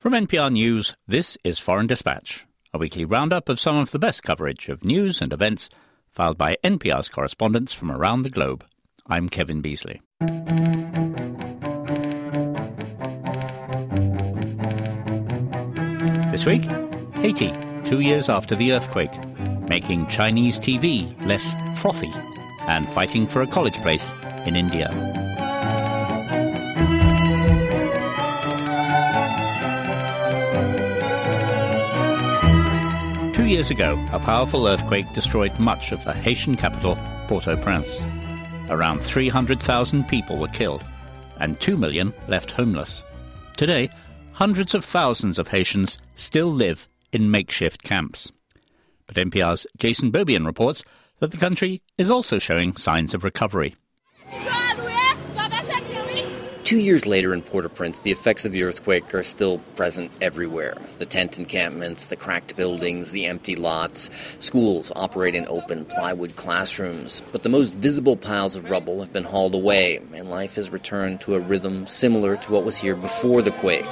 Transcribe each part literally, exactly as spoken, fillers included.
From N P R News, this is Foreign Dispatch, a weekly roundup of some of the best coverage of news and events filed by N P R's correspondents from around the globe. I'm Kevin Beasley. This week, Haiti, two years after the earthquake, making Chinese T V less frothy, and fighting for a college place in India. Two years ago, a powerful earthquake destroyed much of the Haitian capital, Port-au-Prince. Around three hundred thousand people were killed, and two million left homeless. Today, hundreds of thousands of Haitians still live in makeshift camps. But N P R's Jason Beaubien reports that the country is also showing signs of recovery. Two years later in Port-au-Prince, the effects of the earthquake are still present everywhere. The tent encampments, the cracked buildings, the empty lots. Schools operate in open plywood classrooms. But the most visible piles of rubble have been hauled away, and life has returned to a rhythm similar to what was here before the quake.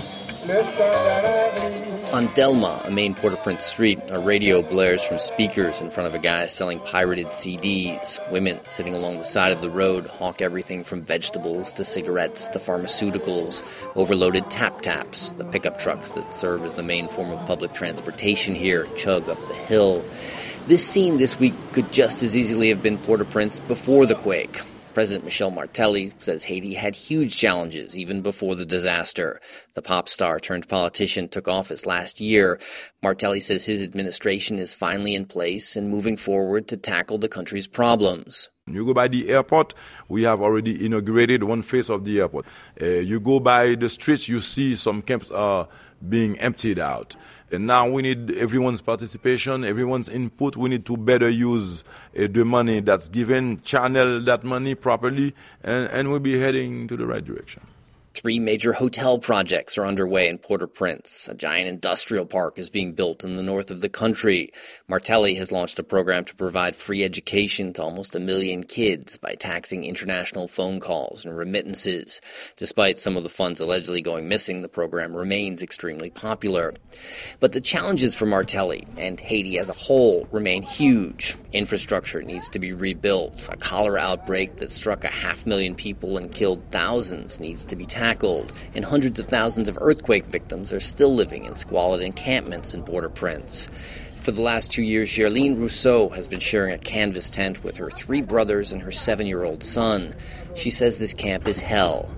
On Delma, a main Port-au-Prince street, a radio blares from speakers in front of a guy selling pirated C Ds. Women sitting along the side of the road hawk everything from vegetables to cigarettes to pharmaceuticals. Overloaded tap-taps, the pickup trucks that serve as the main form of public transportation here, chug up the hill. This scene this week could just as easily have been Port-au-Prince before the quake. President Michel Martelly says Haiti had huge challenges even before the disaster. The pop star turned politician took office last year. Martelly says his administration is finally in place and moving forward to tackle the country's problems. You go by the airport, we have already inaugurated one phase of the airport. Uh, you go by the streets, you see some camps are being emptied out. And now we need everyone's participation, everyone's input. We need to better use uh, the money that's given, channel that money properly, and, and we'll be heading to the right direction. Three major hotel projects are underway in Port-au-Prince. A giant industrial park is being built in the north of the country. Martelly has launched a program to provide free education to almost a million kids by taxing international phone calls and remittances. Despite some of the funds allegedly going missing, the program remains extremely popular. But the challenges for Martelly and Haiti as a whole remain huge. Infrastructure needs to be rebuilt. A cholera outbreak that struck a half million people and killed thousands needs to be tackled. Tackled, and hundreds of thousands of earthquake victims are still living in squalid encampments in Port-au-Prince. For the last two years, Gerline Rousseau has been sharing a canvas tent with her three brothers and her seven-year-old son. She says this camp is hell.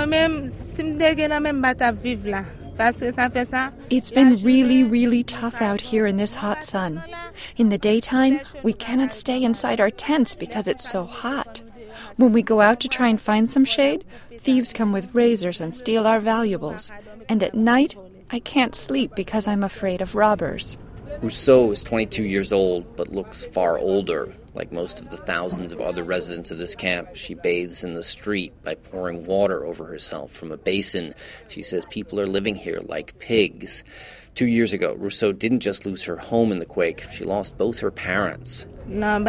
It's been really, really tough out here in this hot sun. In the daytime, we cannot stay inside our tents because it's so hot. When we go out to try and find some shade, thieves come with razors and steal our valuables. And at night, I can't sleep because I'm afraid of robbers. Rousseau is twenty-two years old, but looks far older. Like most of the thousands of other residents of this camp, she bathes in the street by pouring water over herself from a basin. She says people are living here like pigs. Two years ago, Rousseau didn't just lose her home in the quake, she lost both her parents. The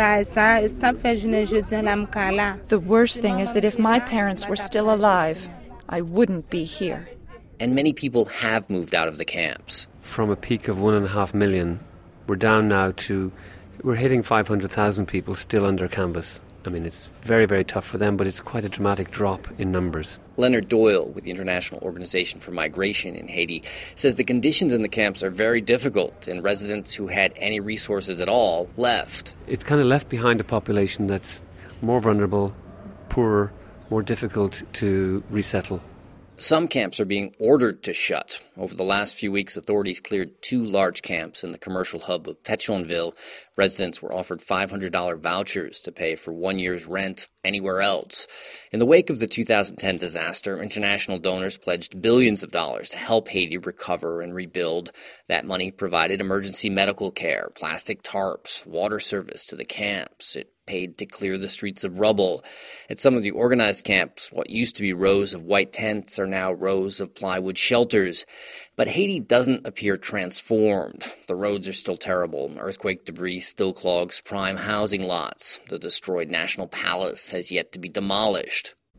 worst thing is that if my parents were still alive, I wouldn't be here. And many people have moved out of the camps. From a peak of one and a half million, we're down now to, we're hitting five hundred thousand people still under canvas. I mean, it's very, very tough for them, but it's quite a dramatic drop in numbers. Leonard Doyle, with the International Organization for Migration in Haiti, says the conditions in the camps are very difficult, and residents who had any resources at all left. It's kind of left behind a population that's more vulnerable, poorer, more difficult to resettle. Some camps are being ordered to shut. Over the last few weeks, authorities cleared two large camps in the commercial hub of Pétionville. Residents were offered five hundred dollars vouchers to pay for one year's rent anywhere else. In the wake of the two thousand ten disaster, international donors pledged billions of dollars to help Haiti recover and rebuild. That money provided emergency medical care, plastic tarps, water service to the camps. It paid to clear the streets of rubble. At some of the organized camps, what used to be rows of white tents are now rows of plywood shelters. But Haiti doesn't appear transformed. The roads are still terrible. Earthquake debris still clogs prime housing lots. The destroyed National Palace has yet to be demolished.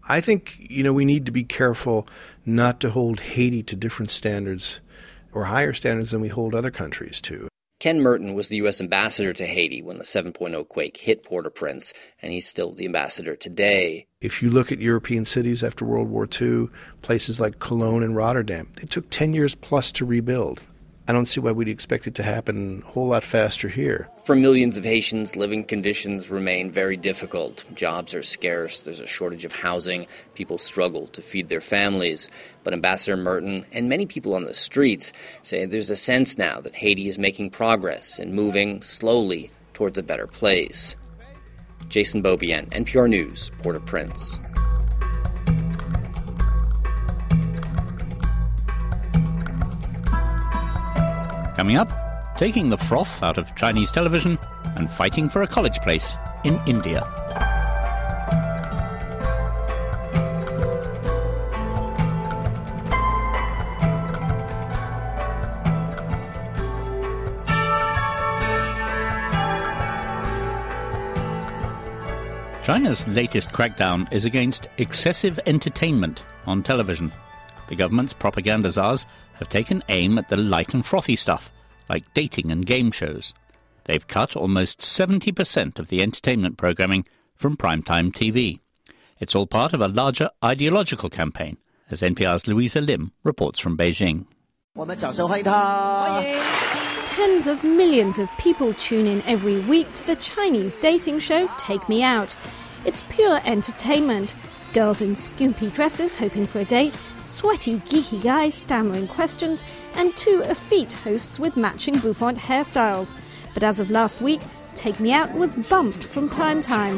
I think, you know, we need to be careful not to hold Haiti to different standards or higher standards than we hold other countries to. Ken Merton was the U S ambassador to Haiti when the seven point oh quake hit Port-au-Prince, and he's still the ambassador today. If you look at European cities after World War Two, places like Cologne and Rotterdam, it took ten years plus to rebuild. I don't see why we'd expect it to happen a whole lot faster here. For millions of Haitians, living conditions remain very difficult. Jobs are scarce, there's a shortage of housing, people struggle to feed their families. But Ambassador Merton and many people on the streets say there's a sense now that Haiti is making progress and moving slowly towards a better place. Jason Beaubien, N P R News, Port-au-Prince. Coming up, taking the froth out of Chinese television and fighting for a college place in India. China's latest crackdown is against excessive entertainment on television. The government's propaganda czars have taken aim at the light and frothy stuff, like dating and game shows. They've cut almost seventy percent of the entertainment programming from primetime T V. It's all part of a larger ideological campaign, as N P R's Louisa Lim reports from Beijing. Tens of millions of people tune in every week to the Chinese dating show Take Me Out. It's pure entertainment. Girls in skimpy dresses hoping for a date, sweaty, geeky guys stammering questions, and two effete hosts with matching bouffant hairstyles. But as of last week, Take Me Out was bumped from prime time.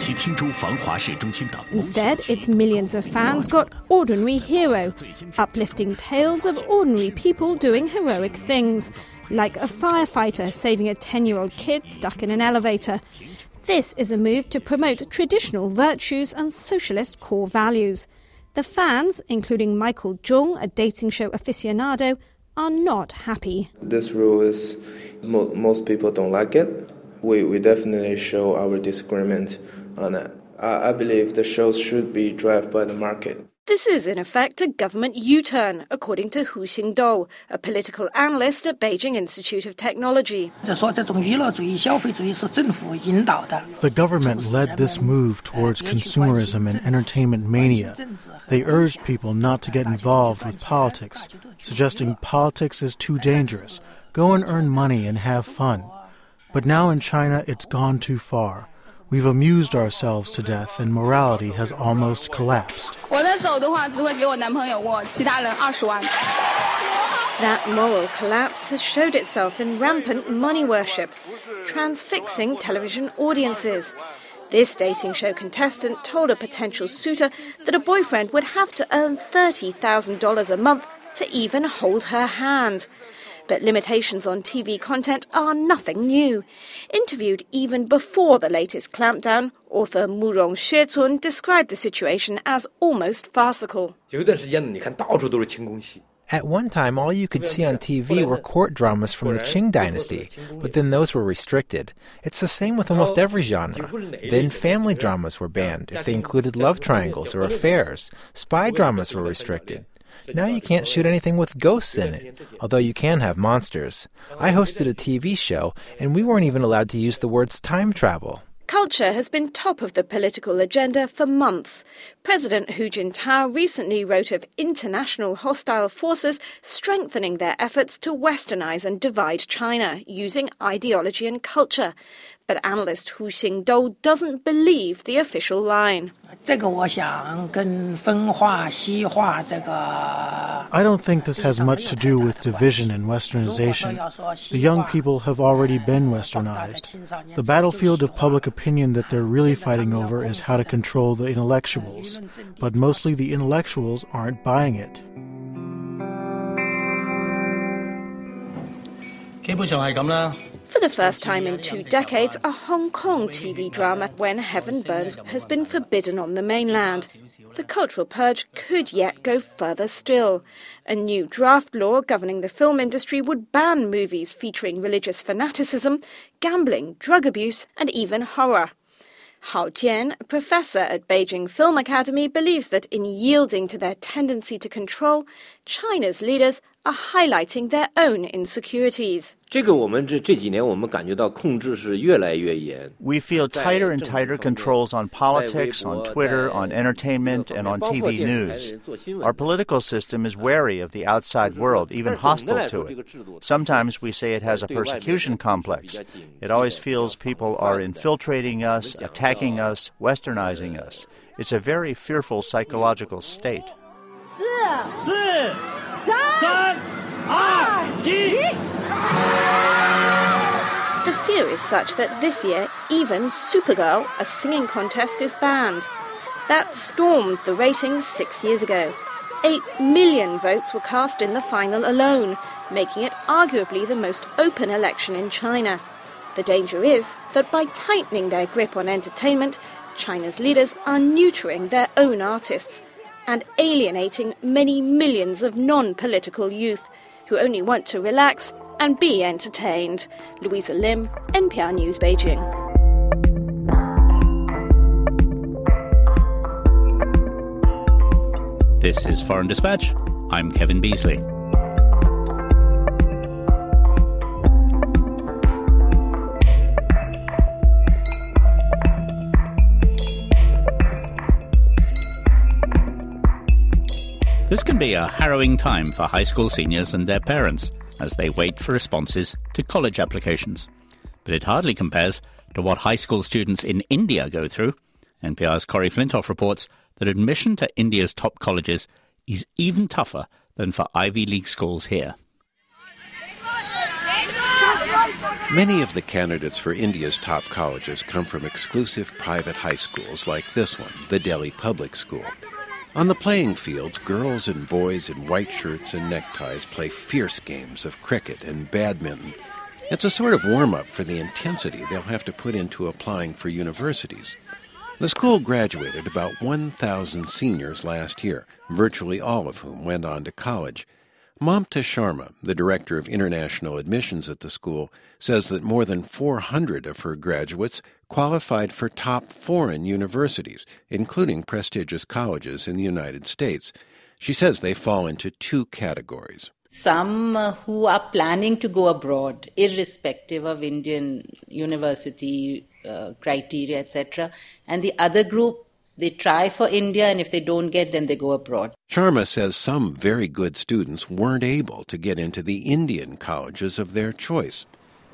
Instead, its millions of fans got Ordinary Hero, uplifting tales of ordinary people doing heroic things, like a firefighter saving a ten-year-old kid stuck in an elevator. This is a move to promote traditional virtues and socialist core values. The fans, including Michael Zhong, a dating show aficionado, are not happy. This rule is, mo- most people don't like it. We, we definitely show our disagreement on it. I, I believe the shows should be driven by the market. This is, in effect, a government U-turn, according to Hu Xingdou, a political analyst at Beijing Institute of Technology. The government led this move towards consumerism and entertainment mania. They urged people not to get involved with politics, suggesting politics is too dangerous. Go and earn money and have fun. But now in China, it's gone too far. We've amused ourselves to death and morality has almost collapsed. That moral collapse has showed itself in rampant money worship, transfixing television audiences. This dating show contestant told a potential suitor that a boyfriend would have to earn thirty thousand dollars a month to even hold her hand. But limitations on T V content are nothing new. Interviewed even before the latest clampdown, author Murong Xuecun described the situation as almost farcical. At one time, all you could see on T V were court dramas from the Qing dynasty, but then those were restricted. It's the same with almost every genre. Then family dramas were banned if they included love triangles or affairs. Spy dramas were restricted. Now you can't shoot anything with ghosts in it, although you can have monsters. I hosted a T V show, and we weren't even allowed to use the words time travel. Culture has been top of the political agenda for months. President Hu Jintao recently wrote of international hostile forces strengthening their efforts to westernize and divide China using ideology and culture. But analyst Hu Xingdou doesn't believe the official line. I don't think this has much to do with division and westernization. The young people have already been westernized. The battlefield of public opinion that they're really fighting over is how to control the intellectuals. But mostly the intellectuals aren't buying it. For the first time in two decades, a Hong Kong T V drama, When Heaven Burns, has been forbidden on the mainland. The cultural purge could yet go further still. A new draft law governing the film industry would ban movies featuring religious fanaticism, gambling, drug abuse, and even horror. Hao Jian, a professor at Beijing Film Academy, believes that in yielding to their tendency to control, China's leaders are highlighting their own insecurities. We feel tighter and tighter controls on politics, on Twitter, on entertainment, and on T V news. Our political system is wary of the outside world, even hostile to it. Sometimes we say it has a persecution complex. It always feels people are infiltrating us, attacking us, westernizing us. It's a very fearful psychological state. The fear is such that this year, even Supergirl, a singing contest, is banned. That stormed the ratings six years ago. Eight million votes were cast in the final alone, making it arguably the most open election in China. The danger is that by tightening their grip on entertainment, China's leaders are neutering their own artists and alienating many millions of non-political youth who only want to relax and be entertained. Louisa Lim, N P R News, Beijing. This is Foreign Dispatch. I'm Kevin Beasley. This can be a harrowing time for high school seniors and their parents as they wait for responses to college applications. But it hardly compares to what high school students in India go through. N P R's Corey Flintoff reports that admission to India's top colleges is even tougher than for Ivy League schools here. Many of the candidates for India's top colleges come from exclusive private high schools like this one, the Delhi Public School. On the playing fields, girls and boys in white shirts and neckties play fierce games of cricket and badminton. It's a sort of warm-up for the intensity they'll have to put into applying for universities. The school graduated about one thousand seniors last year, virtually all of whom went on to college. Mamta Sharma, the director of international admissions at the school, says that more than four hundred of her graduates qualified for top foreign universities, including prestigious colleges in the United States. She says they fall into two categories. Some uh, who are planning to go abroad, irrespective of Indian university uh, criteria, et cetera. And the other group, they try for India, and if they don't get, then they go abroad. Sharma says some very good students weren't able to get into the Indian colleges of their choice.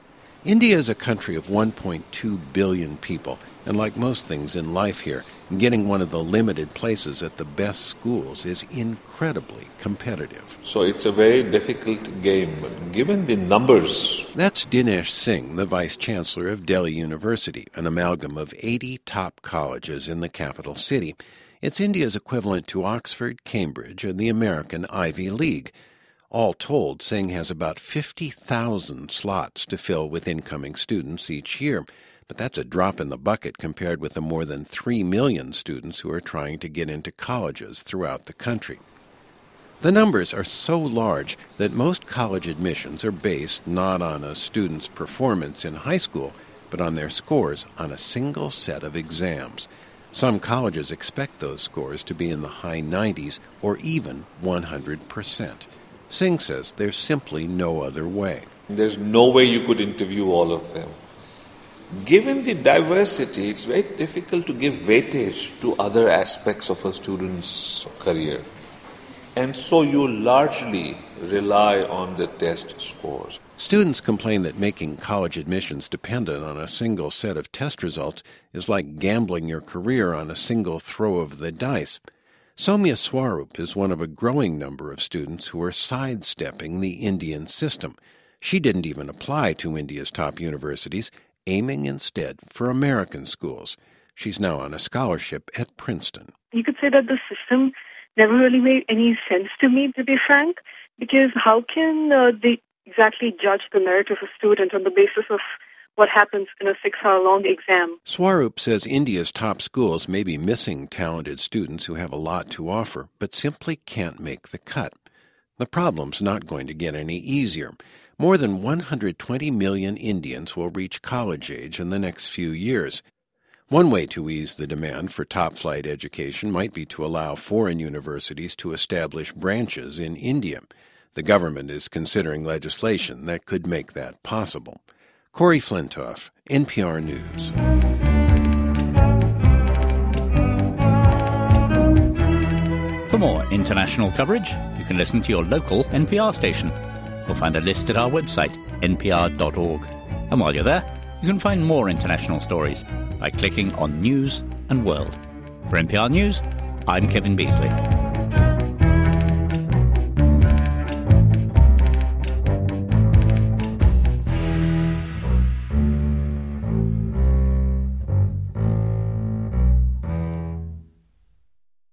India is a country of one point two billion people, and like most things in life here, getting one of the limited places at the best schools is incredibly competitive. So it's a very difficult game, but given the numbers. That's Dinesh Singh, the Vice Chancellor of Delhi University, an amalgam of eighty top colleges in the capital city. It's India's equivalent to Oxford, Cambridge, and the American Ivy League. All told, Singh has about fifty thousand slots to fill with incoming students each year. But that's a drop in the bucket compared with the more than three million students who are trying to get into colleges throughout the country. The numbers are so large that most college admissions are based not on a student's performance in high school, but on their scores on a single set of exams. Some colleges expect those scores to be in the high nineties or even one hundred percent. Singh says there's simply no other way. There's no way you could interview all of them. Given the diversity, it's very difficult to give weightage to other aspects of a student's career. And so you largely rely on the test scores. Students complain that making college admissions dependent on a single set of test results is like gambling your career on a single throw of the dice. Soumya Swarup is one of a growing number of students who are sidestepping the Indian system. She didn't even apply to India's top universities, aiming instead for American schools. She's now on a scholarship at Princeton. You could say that the system never really made any sense to me, to be frank, because how can uh, they exactly judge the merit of a student on the basis of what happens in a six-hour-long exam? Swarup says India's top schools may be missing talented students who have a lot to offer, but simply can't make the cut. The problem's not going to get any easier. More than one hundred twenty million Indians will reach college age in the next few years. One way to ease the demand for top-flight education might be to allow foreign universities to establish branches in India. The government is considering legislation that could make that possible. Corey Flintoff, N P R News. For more international coverage, you can listen to your local N P R station. You'll find a list at our website, n p r dot org. And while you're there, you can find more international stories by clicking on News and World. For N P R News, I'm Kevin Beasley.